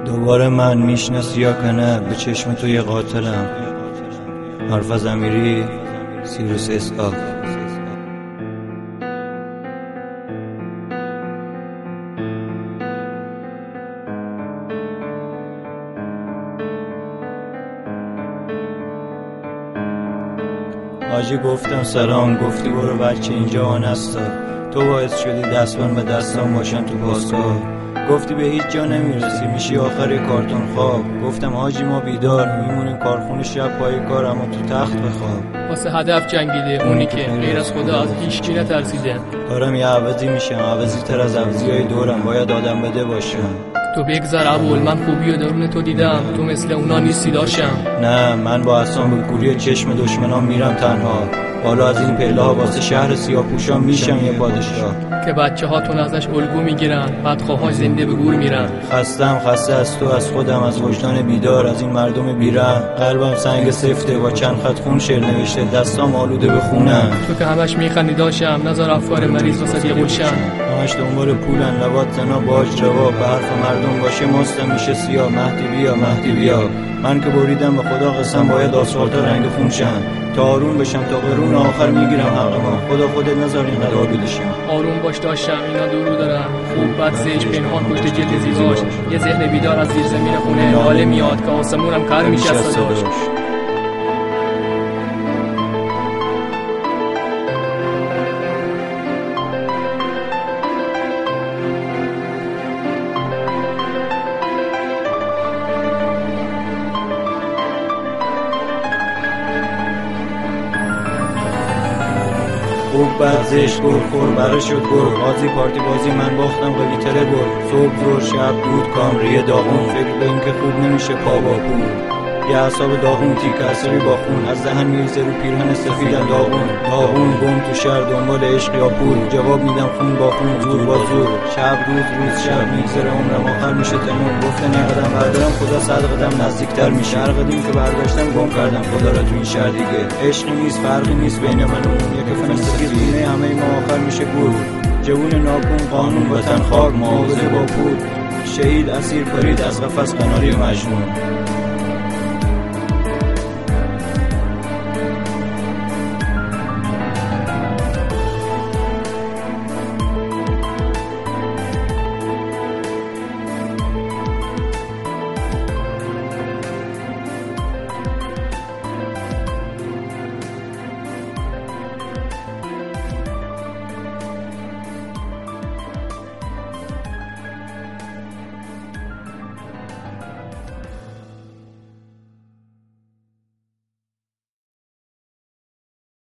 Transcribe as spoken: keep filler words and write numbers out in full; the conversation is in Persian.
دوباره من میشناسی یا که نه؟ به چشم تو یه قاتلم. حرف از امیری، سیروس اسحاق. حاجی گفتم سلام، گفتی برو بچه اینجا آنستا. تو باعث شدی دستان به دستان باشن تو پاسگاه. گفتی به هیچ جا نمیرسی، میشی آخر کارتون خواب. گفتم حاجی ما بیدار میمونیم کارخونه شب پای کار، اما تو تخت بخواب. واسه هدف جنگیده، اونی که غیر از خدا از هیچ کی نترسیده. دارم یه عوضی میشم، عوضی تر از عوضی های دورم، باید آدم بده باشم. تو بگذر عبول، من خوبی و درون تو دیدم، تو مثل اونا نیستی داشتم. نه من با احسان به کوری چشم دشمنان میرم تنها. بالا از این پله ها واسه شهر سیاه‌پوشان میشم یه پادشاه. که بچه هاتون ازش الگو میگیرن، بدخواهای زنده به گور میرن. خستم خسته از تو، از خودم، از وجدان بیدار، از این مردم بیرحم. قلبم سنگ سفته، با چند خط خون شعر نوشته، دستام آلوده به خونم. تو که همش میخندی داشتم، نظر افکار مریض واسه یه گلشن. همش دنبال پولن، لبات زنا باج جواب، به حرف مردم باشه مستم میشه سیاه. مهدی بیا مهدی بیا، من که بریدم به خدا قسم، باید آسفالتا رنگ خون شن. تا آروم بشم تا قرون آخر میگیرم حق ما. خدا خودت نذار اینقدر آلوده شم. آروم باش داشتم، اینا درو دارن. خوب بد زیج پنهان پشت جلد زیباش. یه ذهن بیدار از زیر زمین خونه حاله میاد که آسمونم کار میشه صداش. خوب بد زشت گل خور بره شد گل. بازی پارتی بازی من باختم قوی تره گل. صبح زور شب دود کامریه داغون، فکر به این که خوب نمیشه پا با پول. یه اعصاب داغون تیک عصبی با خون، از دهن میریزه رو پیرهن سفیدم داغون. داغون گم تو شهر دنبال عشق یا پول، جواب میدم خون با خون زور با زور. شب روز روز شب میگذره عمرم، آخر میشه تموم. گفتن یه قدم بردارم خدا صد قدم نزدیکتر میشه. هر قدمی که برداشتم گم کردم خدا را تو این شهر دیگه. عشقی نیست فرقی نیست بین من و اون، یه کفن سفید بینه همه ما آخر میشه گور. جوون ناکن قانون وطن خاک، معاوضه با پول. شهید اسیر پرید از قفس قناری مجنون.